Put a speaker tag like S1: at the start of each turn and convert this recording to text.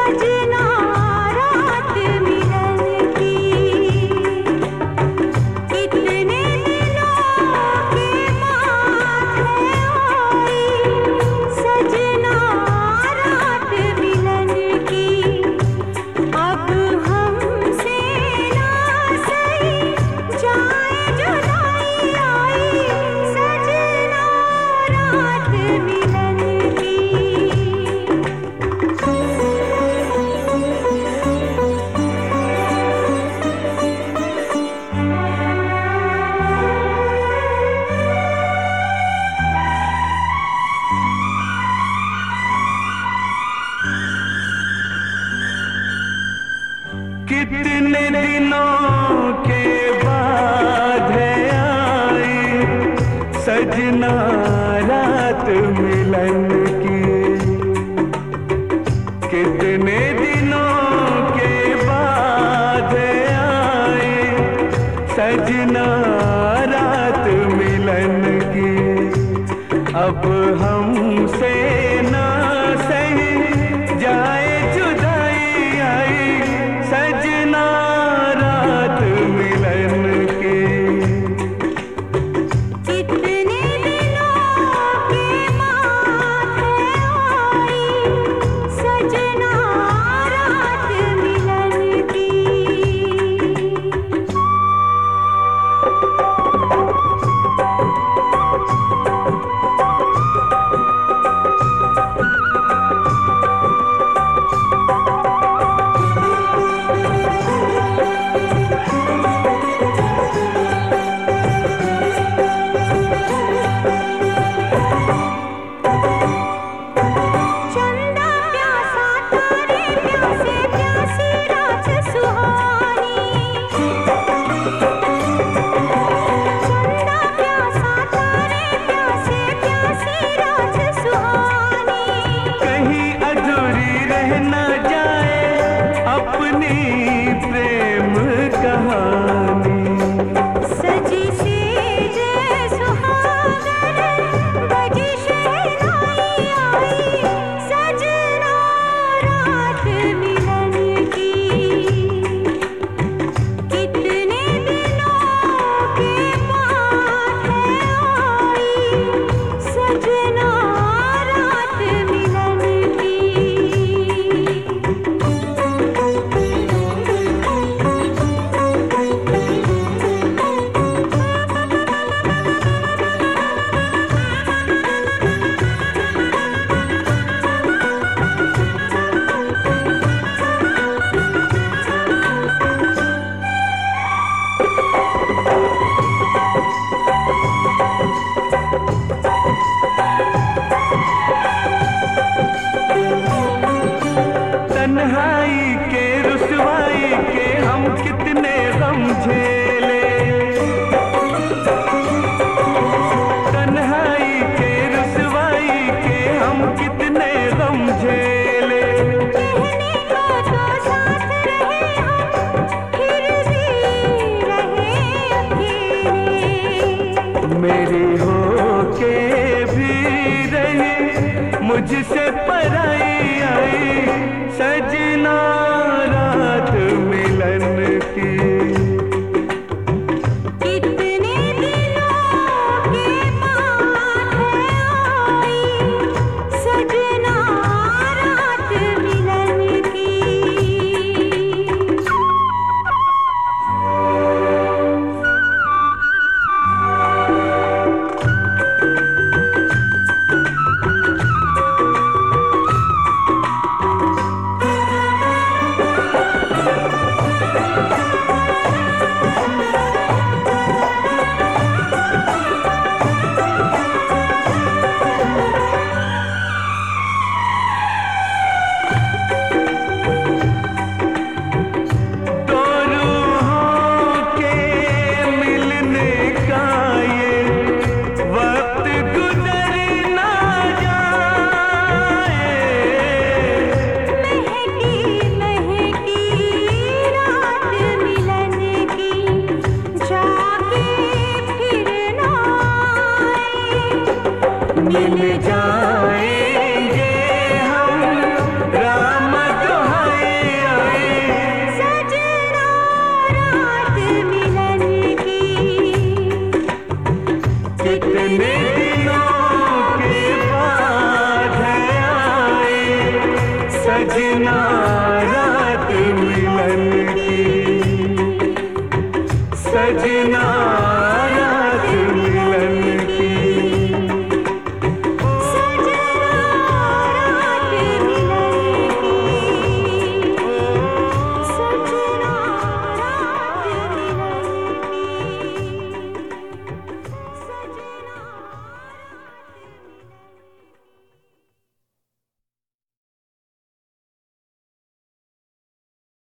S1: सजना रात मिलन की, इतने दिनों के बाद है आई सजना रात मिलन की। अब हमसे ना सही जाए जुदाई आई सजना रात मिलन की।
S2: कितने दिनों के बाद है आई सजना रात मिलन की। कितने दिनों के बाद है आई सजना रात मिलन की। अब हमसे ना सही जाए जुदाई आई सजना रात मिलन की।
S1: कितने दिनों के बाद है आई सजना रात मिलन की। चंदा प्यासा तारे प्यासे प्यासी रात सुहानी। चंदा प्यासा तारे प्यासे प्यासी रात सुहानी।
S2: कहीं अधूरी रह न जाए अपनी प्रेम कहानी।
S1: सजी सेज सुहागर बजी शहनाई आई सजना रात मिलन की। कितने दिनों के बाद है आई सजना रात मिलन की।
S2: तन्हाई के रुसवाई के हम कितने गम झेले। तन्हाई के रुसवाई के हम कितने गम झेले।
S1: कहने को तो साथ रहे हम फिर भी रहे अकेले।
S2: मेरी हो के भी रही मुझसे पराई आई सजना सजना रात मिलन की, सजना